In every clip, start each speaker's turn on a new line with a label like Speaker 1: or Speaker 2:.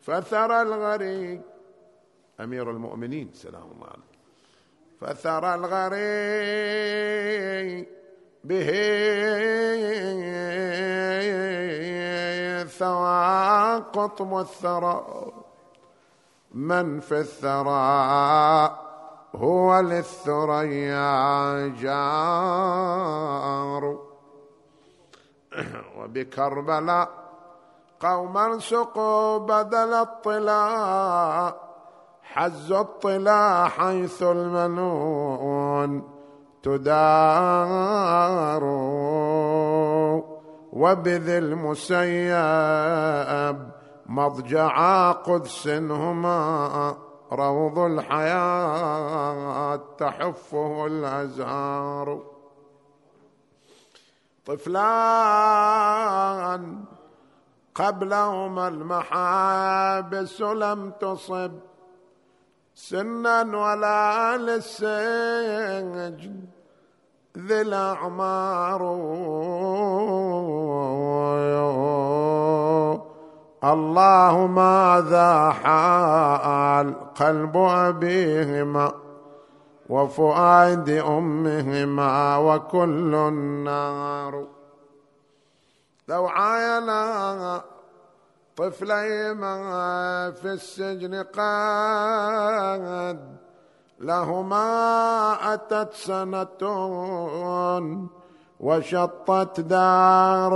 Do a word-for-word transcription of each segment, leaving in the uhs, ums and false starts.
Speaker 1: فثرى الغريق أمير المؤمنين سلام الله عليه، فثرى الغريق به ثوى قطب الثرى، من في الثرى هو للثريا جار. وبكربلاء قوما سقوا بدل الطلا، حز الطلا حيث المنون تدار. وبذي المسيب مضجعا قدس هما، روض الحياة تحفه الأزهار. طفلان قبلهما المحابس لم تصب، سنا ولا للسجن ذي الأعمار. الله ماذا حال قلب أبيهما وفؤاد أمهما وكل النار. لو عاينا طفليهما في السجن قد لهما أتت سنة وشطت دار،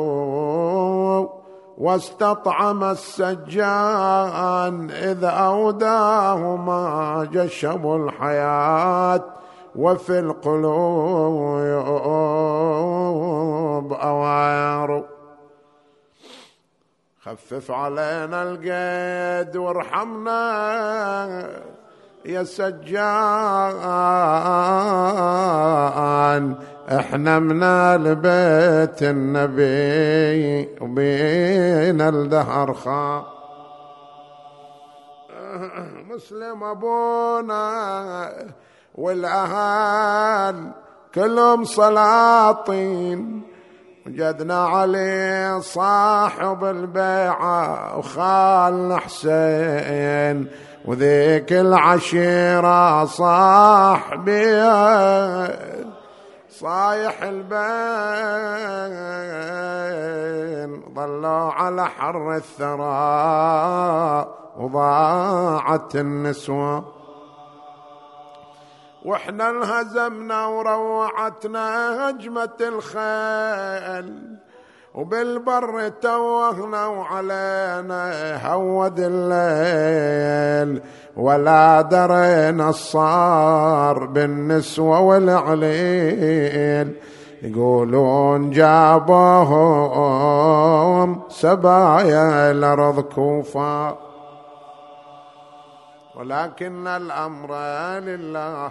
Speaker 1: واستطعم السجان إذ أوداهما جشم الحياة وفي القلوب أوار. خفف علينا القيد وارحمنا يا سجان، احنا من البيت النبي وبينا الدهر خا. مسلم ابونا والاهل كلهم سلاطين، وجدنا علي صاحب البيعة وخالنا حسين، وذيك العشيرة صاحبي صايح البين، ظلوا على حر الثرى وضاعت النسوة. واحنا انهزمنا وروعتنا هجمة الخيل، وبالبر توهنا وعلينا هود الليل، ولا درينا الصار بالنسوة والعليل. يقولون جابوهم سبايا الأرض كوفا، ولكن الأمر لله.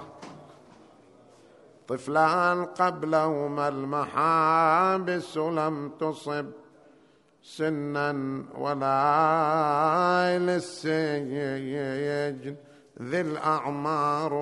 Speaker 1: طفلان قبلهما المحابس لم تصب، سنا ولا للسجن ذي الأعمار.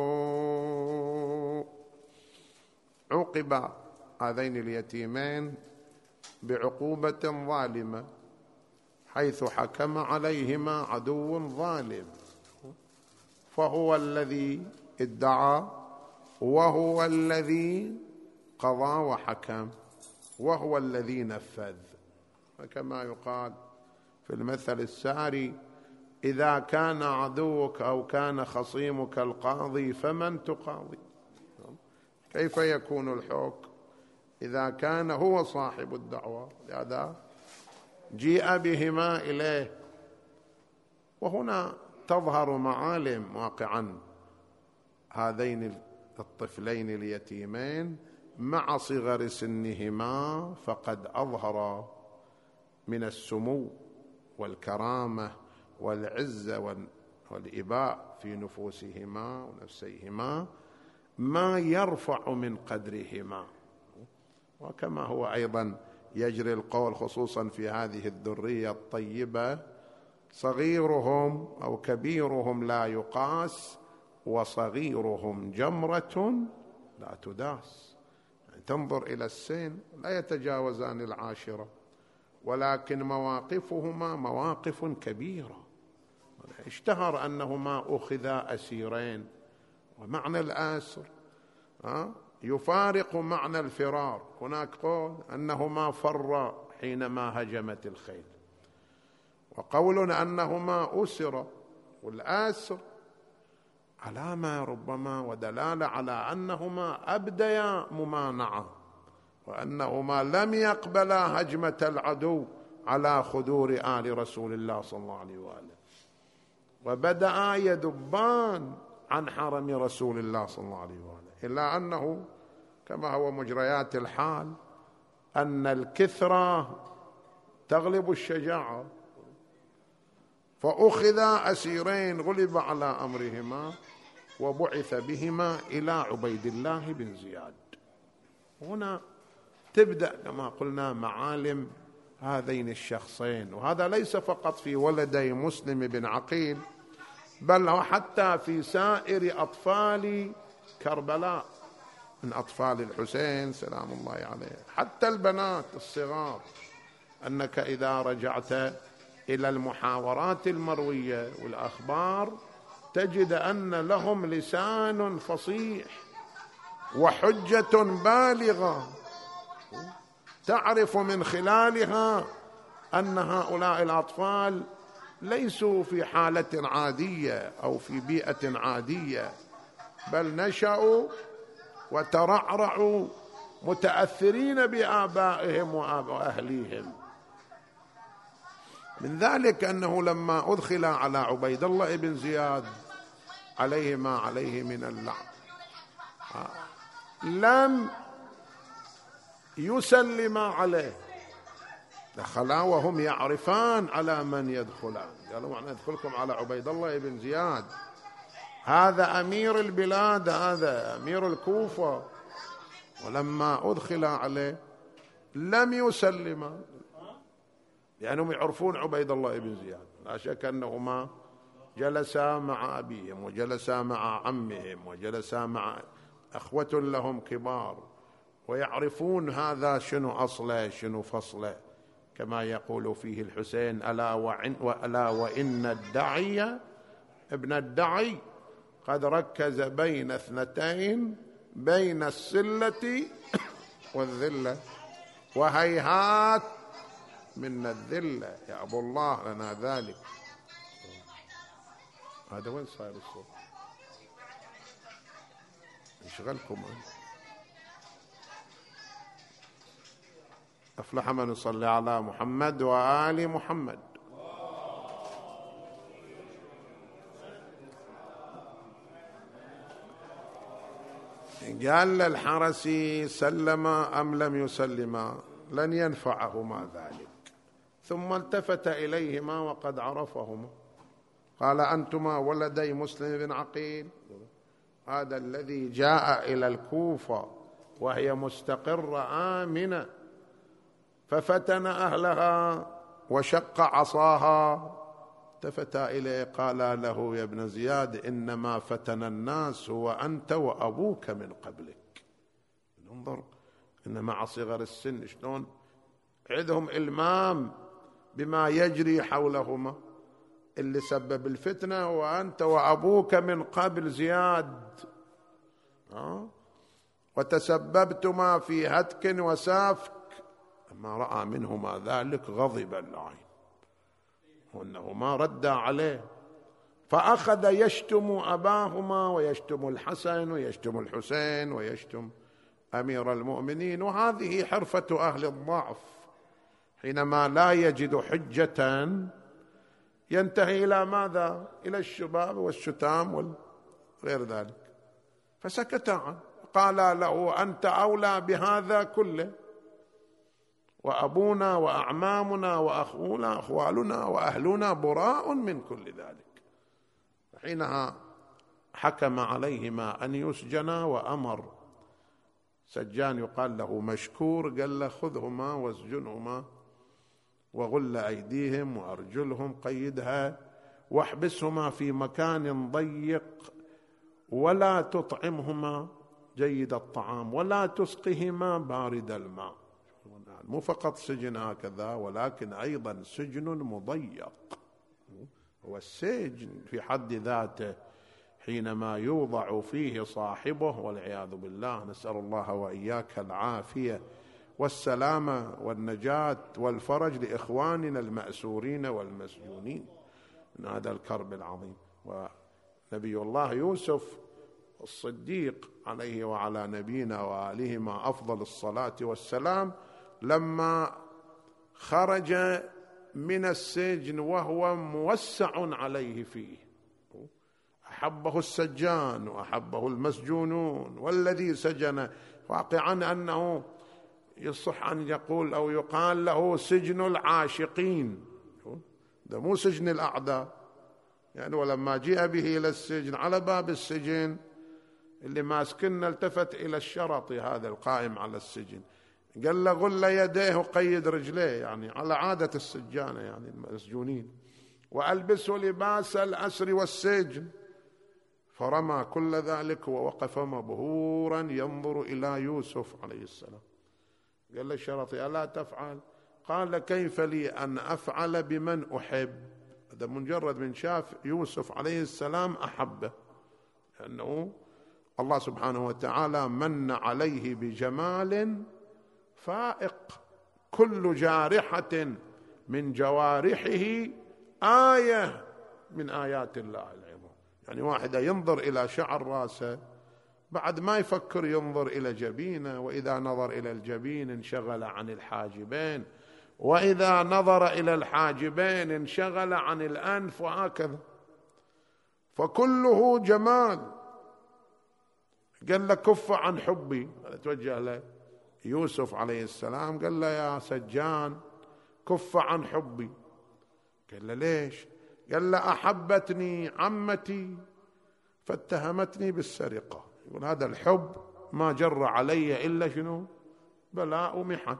Speaker 1: عوقب هذين اليتيمين بعقوبة ظالمة، حيث حكم عليهما عدو ظالم، فهو الذي ادعى وهو الذي قضى وحكم وهو الذي نفذ. فكما يقال في المثل الساري: إذا كان عدوك أو كان خصيمك القاضي فمن تقاضي؟ كيف يكون الحكم إذا كان هو صاحب الدعوة؟ لهذا جيء بهما إليه. وهنا تظهر معالم واقعا هذين الطفلين اليتيمين مع صغر سنهما، فقد أظهر من السمو والكرامة والعزة والإباء في نفوسهما ونفسيهما ما يرفع من قدرهما. وكما هو أيضا يجري القول خصوصا في هذه الذرية الطيبة: صغيرهم أو كبيرهم لا يقاس، وصغيرهم جمرة لا تداس. يعني تنظر إلى السن لا يتجاوزان العاشرة، ولكن مواقفهما مواقف كبيرة. اشتهر أنهما أخذا أسيرين، ومعنى الآسر يفارق معنى الفرار. هناك قول أنهما فرا حينما هجمت الخيل، وقول أنهما أسرا، والآسر علامة ربما ودلالة على أنهما أبديا ممانعة، وأنهما لم يقبلا هجمة العدو على خدور آل رسول الله صلى الله عليه وآله، وبدأ يدبان عن حرم رسول الله صلى الله عليه وآله. إلا أنه كما هو مجريات الحال أن الكثرة تغلب الشجاعة، فأخذ أسيرين غلب على أمرهما وبعث بهما إلى عبيد الله بن زياد. هنا تبدأ كما قلنا معالم هذين الشخصين، وهذا ليس فقط في ولدي مسلم بن عقيل، بل حتى في سائر أطفال كربلاء، من أطفال الحسين سلام الله عليه حتى البنات الصغار. أنك إذا رجعت إلى المحاورات المروية والأخبار تجد أن لهم لسان فصيح وحجة بالغة تعرف من خلالها أن هؤلاء الأطفال ليسوا في حالة عادية أو في بيئة عادية، بل نشأوا وترعرعوا متأثرين بآبائهم وأهليهم. من ذلك أنه لما أدخل على عبيد الله بن زياد عليه ما عليه من اللعن لم يسلم عليه، دخلا وهم يعرفان على من يدخلان. قالوا احنا ندخلكم على عبيد الله بن زياد، هذا أمير البلاد، هذا أمير الكوفة. ولما أدخل عليه لم يسلم، لأنهم يعرفون عبيد الله بن زياد. لا شك أنهما جلسا مع أبيهم وجلسا مع عمهم وجلسا مع أخوة لهم كبار، ويعرفون هذا شنو أصله شنو فصله، كما يقول فيه الحسين ألا وإن, وألا وإن الدعي ابن الدعي قد ركز بين اثنتين، بين السلة والذلة، وهيهات من الذلة يا أبو الله لنا ذلك. هذا وين صاير الصوت؟ يشغلكم أفلح من يصلي على محمد وآل محمد. قال للحرسي سلم أم لم يسلم لن ينفعهما ذلك، ثم التفت إليهما وقد عرفهما قال أنتما ولدي مسلم بن عقيل، هذا الذي جاء إلى الكوفة وهي مستقرة آمنة ففتن أهلها وشق عصاها. التفت إليه قال له يا ابن زياد إنما فتن الناس هو أنت وأبوك من قبلك. انظر إن مع صغر السن شلون عندهم إلمام بما يجري حولهما. اللي سبب الفتنة وأنت وأبوك من قبل زياد، أه؟ وتسببتما في هتك وسافك. لما رأى منهما ذلك غضب اللعين، وأنهما رد عليه، فأخذ يشتم أباهما ويشتم الحسن ويشتم الحسين ويشتم أمير المؤمنين. وهذه حرفة أهل الضعف، حينما لا يجد حجة ينتهي إلى ماذا؟ إلى الشباب والشتام وغير ذلك. فسكت عنه، قال له أنت أولى بهذا كله، وأبونا وأعمامنا وأخونا أخوالنا وأهلنا براء من كل ذلك. حينها حكم عليهما أن يسجنا، وأمر سجان يقال له مشكور قال له خذهما واسجنهما وغل أيديهم وأرجلهم، قيدها واحبسهما في مكان ضيق، ولا تطعمهما جيد الطعام ولا تسقهما بارد الماء. يعني مو فقط سجن هكذا، ولكن أيضا سجن مضيق. والسجن في حد ذاته حينما يوضع فيه صاحبه والعياذ بالله، نسأل الله وإياك العافية والسلامة والنجاة والفرج لإخواننا المأسورين والمسجونين من هذا الكرب العظيم. ونبي الله يوسف الصديق عليه وعلى نبينا وآلهما أفضل الصلاة والسلام لما خرج من السجن وهو موسع عليه فيه، أحبه السجان وأحبه المسجونون، والذي سجن واقعا أنه يصح أن يقول أو يقال له سجن العاشقين، ده مو سجن الأعداء يعني. ولما جاء به إلى السجن على باب السجن اللي ماسكنا التفت إلى الشرطي هذا القائم على السجن، قال له غل يديه وقيد رجليه، يعني على عادة السجانة يعني المسجونين، وألبسه لباس الأسر والسجن. فرمى كل ذلك ووقف مبهورا ينظر إلى يوسف عليه السلام. قال له الشرطي ألا تفعل؟ قال كيف لي أن أفعل بمن أحب؟ هذا مجرد من شاف يوسف عليه السلام أحبه، لأنه الله سبحانه وتعالى من عليه بجمال فائق، كل جارحة من جوارحه آية من آيات الله العظام. يعني واحد ينظر إلى شعر راسه بعد ما يفكر ينظر إلى جبينه، وإذا نظر إلى الجبين انشغل عن الحاجبين، وإذا نظر إلى الحاجبين انشغل عن الأنف، وهكذا، فكله جمال. قال له كف عن حبي، توجه له يوسف عليه السلام قال له يا سجان كف عن حبي. قال له ليش؟ قال له أحبتني عمتي فاتهمتني بالسرقة. يقول هذا الحب ما جر علي إلا شنو؟ بلاء ومحن.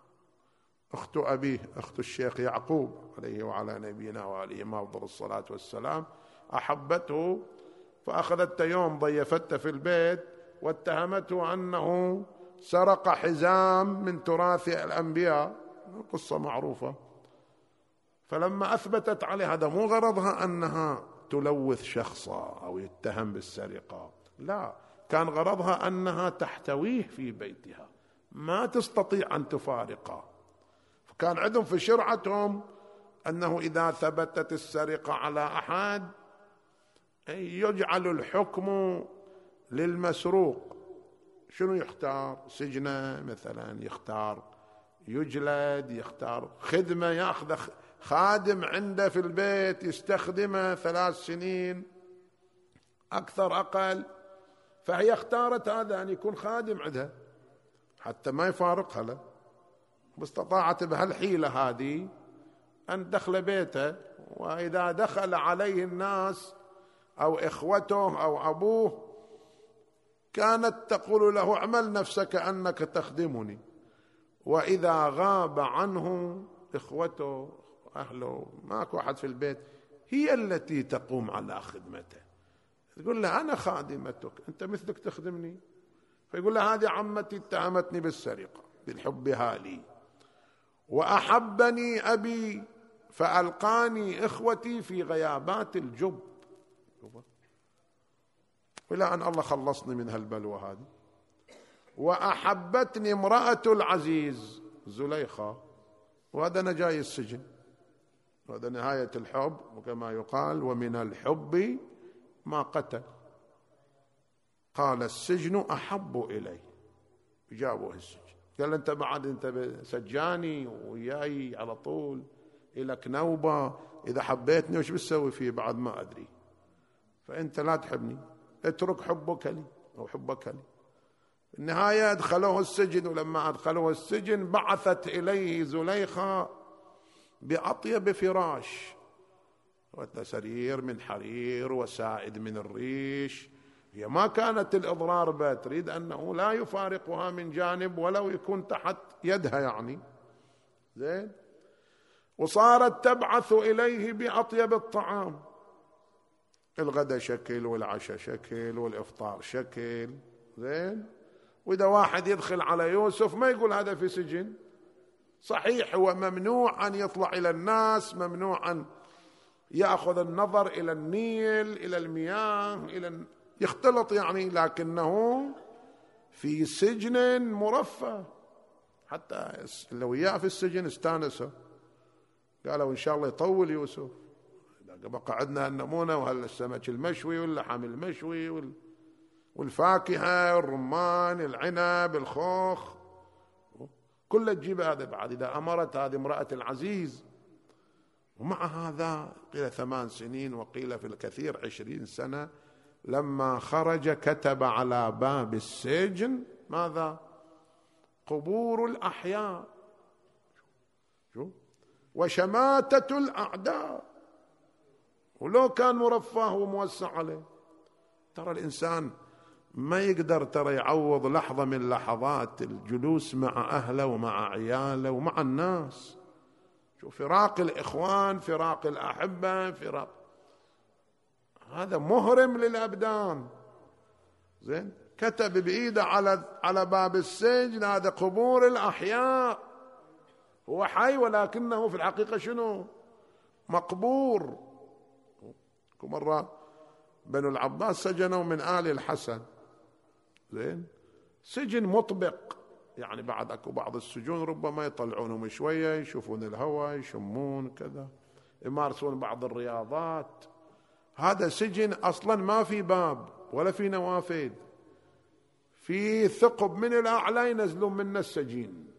Speaker 1: أخت أبيه أخت الشيخ يعقوب عليه وعلى نبينا وآله ما أفضل الصلاة والسلام أحبته، فأخذت يوم ضيفته في البيت واتهمته أنه سرق حزام من تراث الأنبياء، قصة معروفة. فلما أثبتت عليه، هذا مو غرضها أنها تلوث شخصا أو يتهم بالسرقة، لا، كان غرضها أنها تحتويه في بيتها، ما تستطيع أن تفارقه. فكان عندهم في شرعتهم أنه إذا ثبتت السرقة على أحد يجعل الحكم للمسروق. شنو يختار؟ سجنه مثلا، يختار يجلد، يختار خدمة، يأخذ خادم عنده في البيت يستخدمه ثلاث سنين أكثر أقل، فهي اختارت هذا أن يكون خادم عندها حتى ما يفارقها له. واستطاعت بهالحيلة هذه أن دخل بيته، وإذا دخل عليه الناس أو إخوته أو أبوه كانت تقول له اعمل نفسك أنك تخدمني، وإذا غاب عنه إخوته أهله ماكو أحد في البيت هي التي تقوم على خدمته، تقول له أنا خادمتك أنت مثلك تخدمني. فيقول له هذه عمتي اتهمتني بالسرقة بالحبها لي، وأحبني أبي فألقاني إخوتي في غيابات الجب، إلى أن الله خلصني من هالبلوى هذه. وأحبتني امرأة العزيز زليخة، وهذا أنا جاي السجن، وهذا نهاية الحب، وكما يقال ومن الحب ما قتل. قال السجن أحب إلي، جابوه السجن. قال أنت بعد أنت سجاني وياي على طول إلك نوبة، إذا حبيتني وش بتسوي فيه بعد ما أدري، فأنت لا تحبني، اترك حبك لي أو حبك لي. النهاية أدخلوه السجن، ولما أدخلوه السجن بعثت إليه زليخة بأطيب فراش، وسرير من حرير وسائد من الريش. هي ما كانت الإضرار بها، تريد أنه لا يفارقها من جانب ولو يكون تحت يدها يعني زين. وصارت تبعث إليه بأطيب الطعام، الغداء شكل والعشاء شكل والإفطار شكل زين. وإذا واحد يدخل على يوسف ما يقول هذا في سجن، صحيح هو ممنوع أن يطلع إلى الناس، ممنوع أن يأخذ النظر إلى النيل، إلى المياه، إلى يختلط يعني، لكنه في سجن مرفه. حتى لو إياه في السجن استانسوا، قالوا إن شاء الله يطول يوسف، بقى عندنا النمونة وهالسمك المشوي واللحم المشوي والفاكهة والرمان العنب الخوخ كله تجيب هذا بعد إذا أمرت هذه امرأة العزيز. ومع هذا قيل ثمان سنين وقيل في الكثير عشرين سنة، لما خرج كتب على باب السجن ماذا؟ قبور الأحياء شو وشماتة الأعداء. ولو كان مرفه وموسع عليه، ترى الإنسان ما يقدر ترى يعوض لحظة من لحظات الجلوس مع أهله ومع عياله ومع الناس. شوف فراق الإخوان، فراق الأحبة، فراق هذا مهرم للأبدان. زين، كتب بإيده على على باب السجن هذا قبور الأحياء. هو حي ولكنه في الحقيقة شنو؟ مقبور. مرة بنو العباس سجنوا من آل الحسن، زين، سجن مطبق، يعني بعد اكو بعض السجون ربما يطلعونهم شوية يشوفون الهواء يشمون كذا، يمارسون بعض الرياضات. هذا سجن أصلا ما في باب ولا في نوافذ، في ثقب من الأعلى ينزلون منه السجين،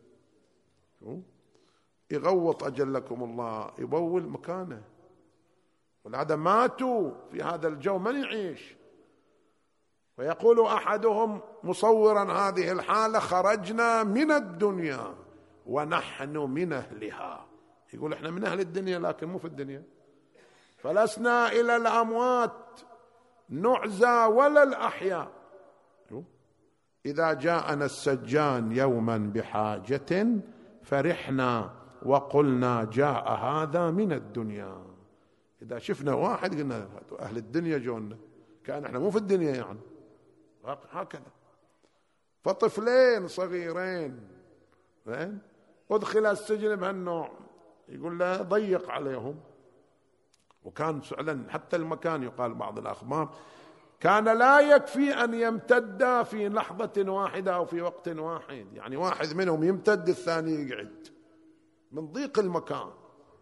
Speaker 1: يغوط أجلكم الله، يبول مكانه. والعادة ماتوا في هذا الجو، من يعيش؟ ويقول أحدهم مصورا هذه الحالة: خرجنا من الدنيا ونحن من أهلها. يقول احنا من أهل الدنيا لكن مو في الدنيا، فلسنا إلى الأموات نعزى ولا الأحياء. إذا جاءنا السجان يوما بحاجة فرحنا وقلنا جاء هذا من الدنيا. إذا شفنا واحد قلنا أهل الدنيا جونا، كان احنا مو في الدنيا يعني. هكذا. فطفلين صغيرين أدخل السجن بهالنوع، يقول له ضيق عليهم. وكان فعلا حتى المكان يقال بعض الأخبار كان لا يكفي أن يمتد في لحظة واحدة أو في وقت واحد، يعني واحد منهم يمتد الثاني يقعد من ضيق المكان،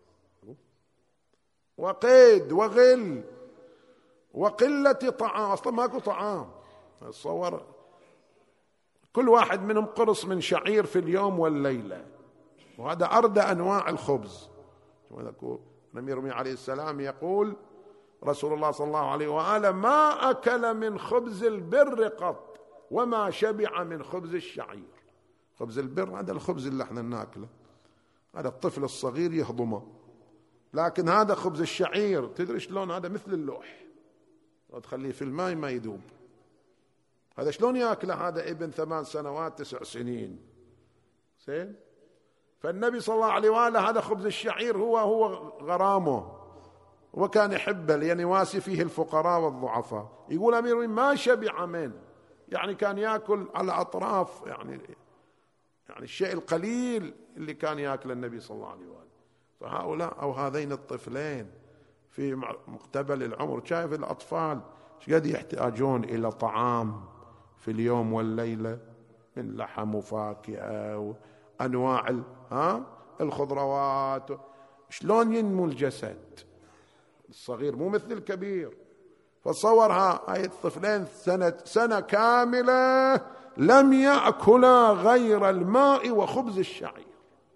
Speaker 1: وقيد وغل وقلة طعام، أصلا ماكو طعام. تصور كل واحد منهم قرص من شعير في اليوم والليلة، وهذا أردى أنواع الخبز. الأمير عليه السلام يقول: رسول الله صلى الله عليه وآله ما أكل من خبز البر قط وما شبع من خبز الشعير. خبز البر هذا الخبز اللي احنا ناكله، هذا الطفل الصغير يهضمه، لكن هذا خبز الشعير تدري شلون؟ هذا مثل اللوح، لو تخليه في الماء ما يذوب. هذا شلون ياكله؟ هذا ابن ثمان سنوات تسع سنين. زين، فالنبي صلى الله عليه وآله هذا خبز الشعير هو هو غرامه، وكان يحبه لأن يواسي فيه الفقراء والضعفاء. يقول أمير ما شبع منه، يعني كان يأكل على أطراف، يعني يعني الشيء القليل اللي كان يأكل النبي صلى الله عليه وآله. فهؤلاء أو هذين الطفلين في مقتبل العمر، شايف الأطفال شقد يحتاجون إلى طعام في اليوم والليلة من لحم وفاكهة وأنواع ها الخضروات. شلون ينمو الجسد الصغير مو مثل الكبير. فتصورها هاي الطفلين سنة, سنة كاملة لم يأكلا غير الماء وخبز الشعير.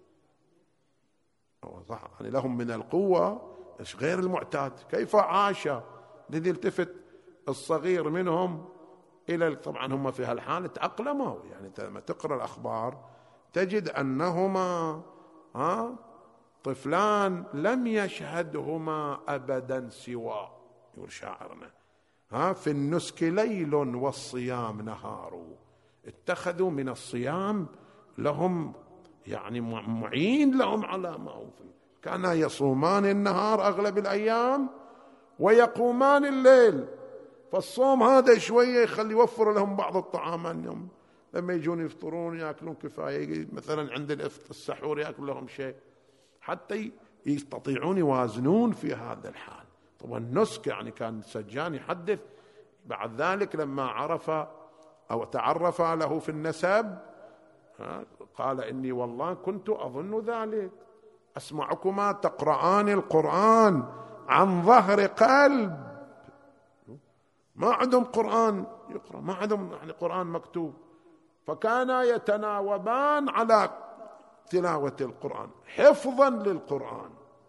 Speaker 1: صح، يعني لهم من القوة غير المعتاد. كيف عاش؟ الذي التفت الصغير منهم إلى، طبعا هم في هالحالة تأقلموا، يعني لما تقرأ الأخبار تجد أنهما ها طفلان لم يشهدهما أبدا سوى، يقول شاعرنا ها في النسك ليل والصيام نهار. اتخذوا من الصيام لهم يعني معين لهم على ما هو فيه. كانا يصومان النهار أغلب الأيام ويقومان الليل، فالصوم هذا شوية يخلي يوفر لهم بعض الطعام، أنهم لما يجون يفطرون يأكلون كفاية، مثلا عند السحور يأكل لهم شيء حتى يستطيعون يوازنون في هذا الحال. طبعا النسك يعني كان سجان يحدث بعد ذلك لما عرف أو تعرف له في النسب قال إني والله كنت أظن ذلك، أسمعكما تقرآن القرآن عن ظهر قلب، ما عندهم قرآن يقرأ، ما عندهم يعني قرآن مكتوب، فكانا يتناوبان على تلاوة القرآن حفظا للقرآن.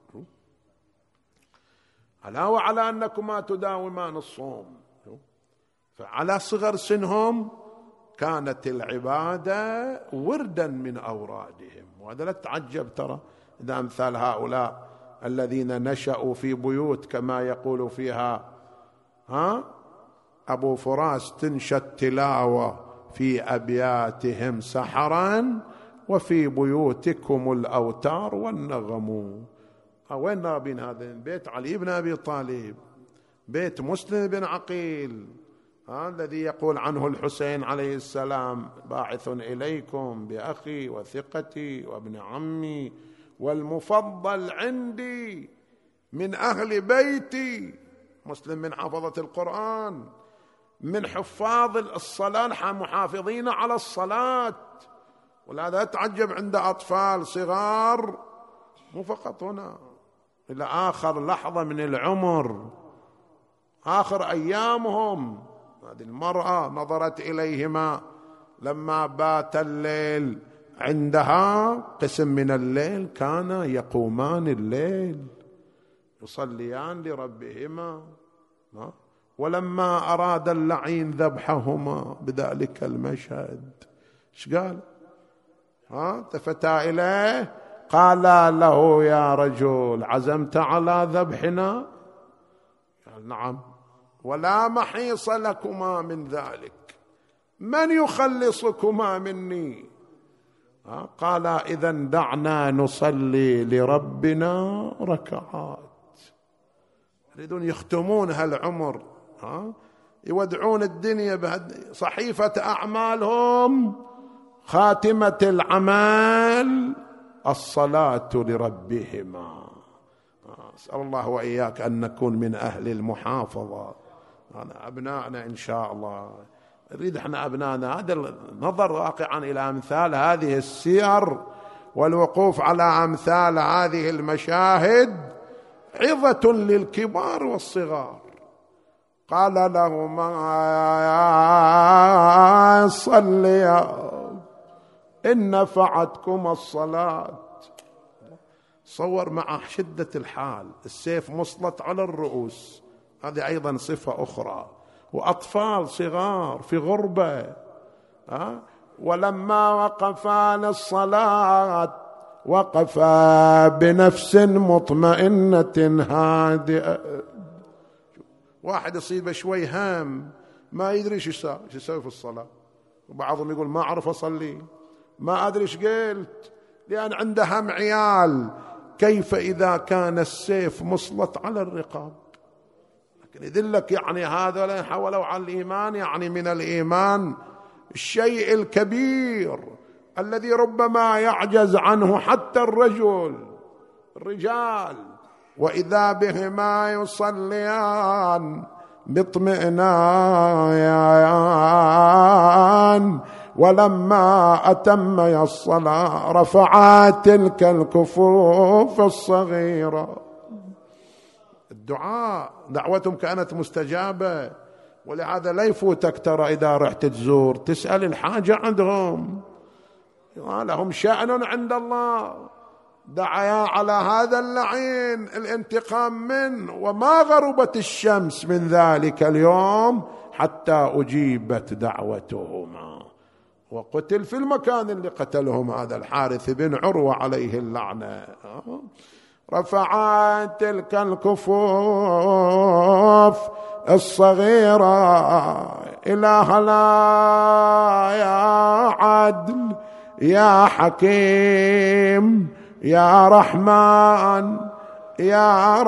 Speaker 1: ألا وعلى أنكما تداومان الصوم، فعلى صغر سنهم كانت العبادة وردا من أورادهم. وهذا لا تتعجب ترى إذا أمثال هؤلاء الذين نشأوا في بيوت كما يقول فيها ها أبو فراس تنشى التلاوة في أبياتهم سحرا وفي بيوتكم الأوتار والنغم. وين نابين هذا؟ بيت علي بن أبي طالب، بيت مسلم بن عقيل الذي يقول عنه الحسين عليه السلام باعث إليكم بأخي وثقتي وابن عمي والمفضل عندي من أهل بيتي. مسلم من حافظة القرآن، من حفاظ الصلاة، محافظين على الصلاة. ولهذا تعجب عند أطفال صغار مو فقط هنا، إلى آخر لحظة من العمر، آخر أيامهم. هذه المرأة نظرت إليهما لما بات الليل عندها قسم من الليل، كانا يقومان الليل يصليان لربهما، ولما أراد اللعين ذبحهما بذلك المشهد ايش قال؟ ها التفتا إليه قال له يا رجل عزمت على ذبحنا؟ قال نعم، ولا محيص لكما من ذلك، من يخلصكما مني؟ قال إذن دعنا نصلي لربنا ركعات. يريدون يختمون هالعمر، يودعون الدنيا صحيفة أعمالهم، خاتمة العمل الصلاة لربهما. أسأل الله وإياك أن نكون من أهل المحافظة. أنا أبنائنا إن شاء الله نريد احنا أبنائنا هذا النظر واقعا إلى أمثال هذه السير والوقوف على أمثال هذه المشاهد عظة للكبار والصغار. قال لهما صليا إن نفعتكم الصلاة. صور مع شدة الحال، السيف مسلط على الرؤوس، هذه أيضا صفة أخرى، وأطفال صغار في غربة. أه؟ ولما وقفا للصلاة وقفا بنفس مطمئنة هادئة. واحد يصيبه شوي هام ما يدري ايش يسوي في الصلاة، وبعضهم يقول ما أعرف أصلي، ما أدري ايش قلت، لأن عنده هم عيال. كيف إذا كان السيف مسلط على الرقاب؟ لكن يدلك يعني هذا حولوا على الإيمان، يعني من الإيمان الشيء الكبير الذي ربما يعجز عنه حتى الرجل الرجال. وإذا بهما يصليان باطمئنان ولما أتمي الصلاة رفعا تلك الكفوف الصغيرة. الدعاء دعوتهم كانت مستجابة، ولهذا لا يفوتك ترى إذا رحت تزور تسأل الحاجة عندهم، لهم شأن عند الله. دعيا على هذا اللعين الانتقام منه، وما غربت الشمس من ذلك اليوم حتى أجيبت دعوتهما، وقتل في المكان اللي قتلهم هذا الحارث بن عروة عليه اللعنة. رفعا تلك الكفوف الصغيرة إلى لا يا عدل يا حكيم يا رحمن يا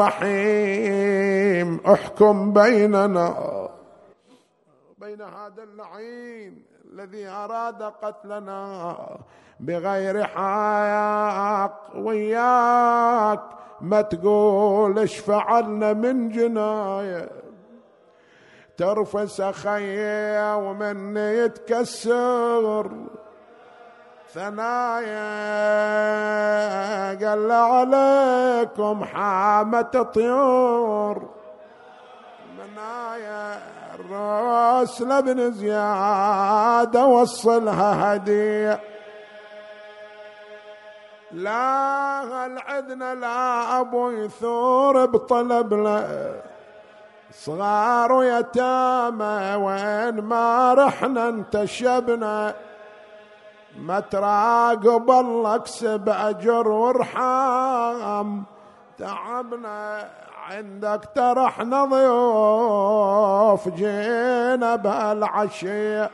Speaker 1: رحيم احكم بيننا بين هذا اللعين الذي أراد قتلنا بغير حق، وياك ما تقول ايش فعلنا من جناية، ترفس خيا ومن يتكسر ثنايا، قال عليكم حامة طيور منايا، الراس لابن زياد وصلها هدية، لا العدنا لا أبو يثور بطلب له، صغار ويتامى وين ما رحنا انتشبنا، ما تراقب الله اكسب أجر وارحام تعبنا، عندك ترحنا ضيوف جينا بهالعشية،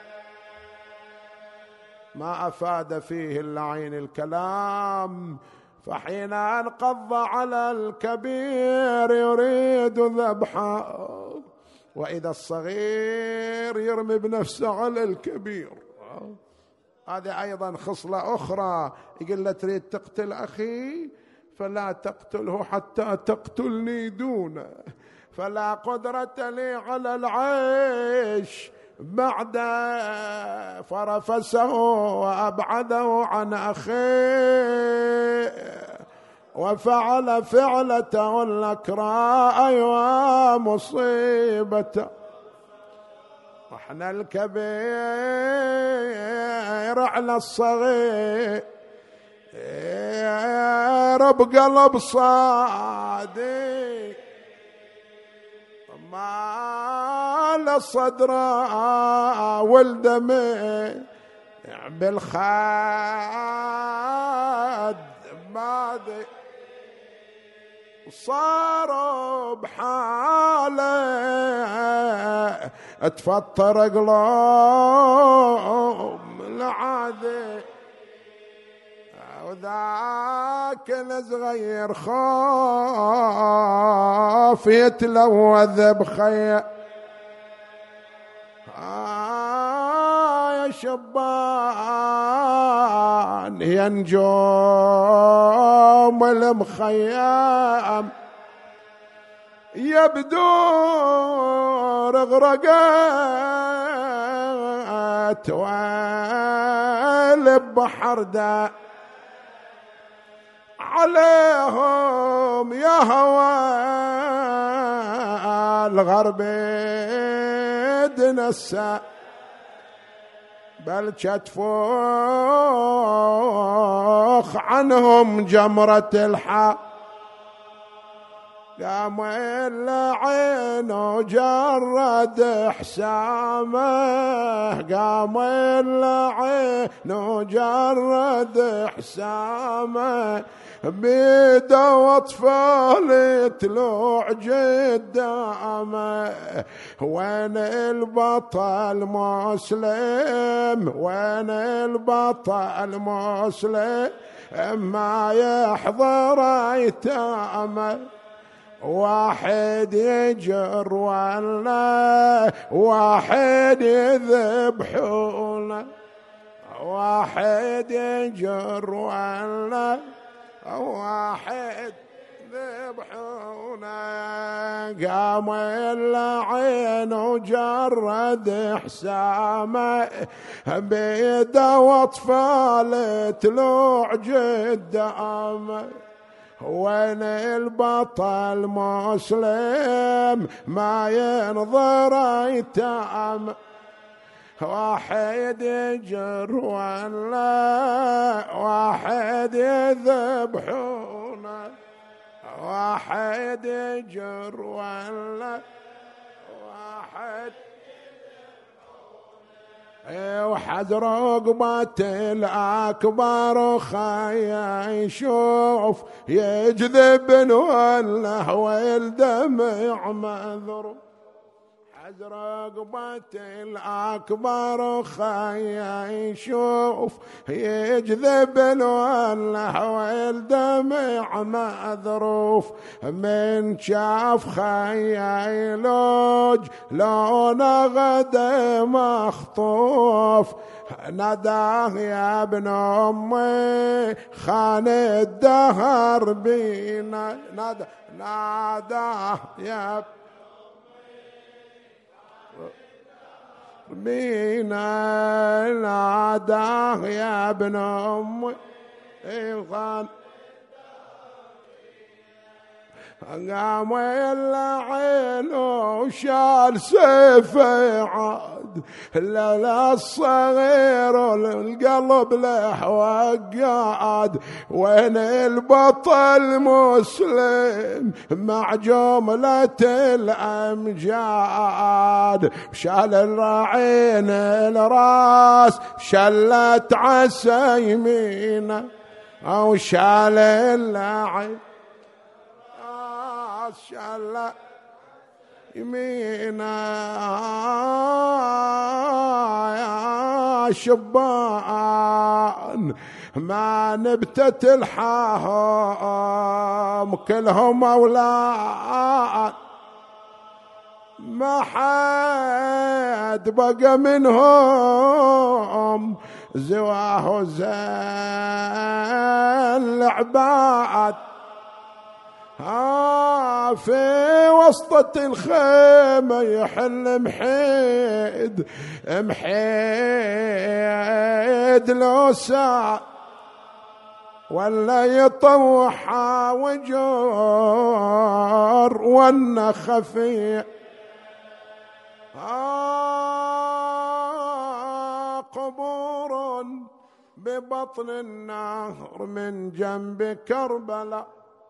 Speaker 1: ما أفاد فيه اللعين الكلام، فحين انقض على الكبير يريد ذبحه، وإذا الصغير يرمي بنفسه على الكبير. هذه أيضا خصلة أخرى، يقول له تريد تقتل أخي فلا تقتله حتى تقتلني دونه، فلا قدرة لي على العيش بعد، فرفسه وأبعده عن أخيه، وفعل فعلته الأكراء ومصيبته، واحنا الكبير على الصغير بقلب صادق، ما للصدر والدم بالخاد ماضي، صاروا بحاله تفطر قلوب العادي، وذاك الصغير خاف يتلوذ بخيه، آه يا شبان يا نجوم المخيم، يبدو رغرقت والبحر دا عليهم يا هوى الغرب دنسى، بل تفوخ عنهم جمرة الحق، قام العين وجرد حسامه، قام العين وجرد حسامه، بيده واطفال طلوع قدامه، وين البطل مسلم وين البطل مسلم ما يحضر ايتامه، واحد يجر ولا واحد يذبحونه، واحد يجر ولا واحد ذبحونا، قام العين وجرد حسامه، بيده واطفال طلوع قدامه، وين البطل مسلم ما ينظر ايتام، واحد يجر ولا واحد يذبحونه، واحد يجر ولا واحد وحد رقبة الأكبر خايا يشوف يجذب ولا والدمع مذر، عز رقبة الأكبر خيا يشوف يجذب الوله والدمع مذروف من شاف خيا يلوج لونه غدا مخطوف ناداه يا ابن أمي خان الدهر بينا نادى ناداه يا ابن بينا ناداه يا ابن أمي خان قام العين وشال سيفه عاد لا الصغير والقلب له وقعد وين البطل مسلم مع جملة الأمجاد شال الرعين الراس شلت عسى يمينه أو شال العين شال يمينا يا شبان ما نبتت الحاهم كلهم أولاد ما حد بقى منهم زواه زال العباد ها في وسطة الخيمة يحل محيد محيد لو ساعة ولا يطوحها وجور ولا خفية ها قبور ببطن النهر من جنب كربلاء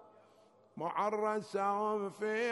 Speaker 1: معرسة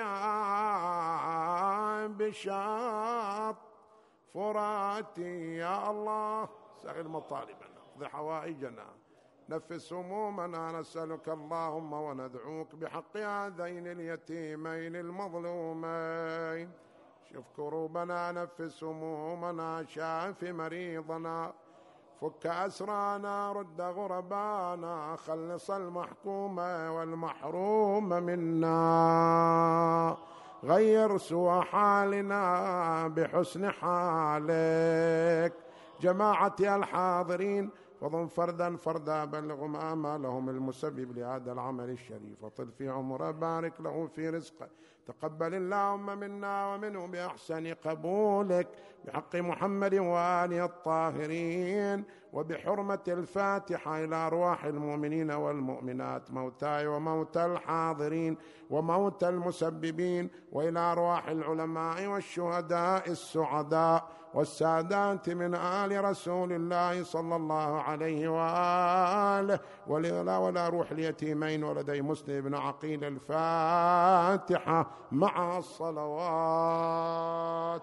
Speaker 1: فيها بشاط فراتي يا الله سهل مطالبنا اقض حوائجنا نفس همومنا نسألك اللهم وندعوك بحق هذين اليتيمين المظلومين شف كروبنا نفس همومنا شاف مريضنا فك أسرانا رد غربانا خلص المحكوم والمحروم منا غير سوى حالنا بحسن حالك جماعتي الحاضرين وضم فردا فردا بلغهم آمالهم المسبب لهذا العمل الشريف وطل في عمره بارك له في رزقه تقبل اللهم منا ومنه بأحسن قبولك بحق محمد وآله الطاهرين وبحرمة الفاتحة إلى أرواح المؤمنين والمؤمنات موتاي وموتى الحاضرين وموتى المسببين وإلى أرواح العلماء والشهداء السعداء والسادات من آل رسول الله صلى الله عليه وآله ولا ولا روح اليتيمين ولدي مسلم بن عقيل الفاتحة مع الصلوات.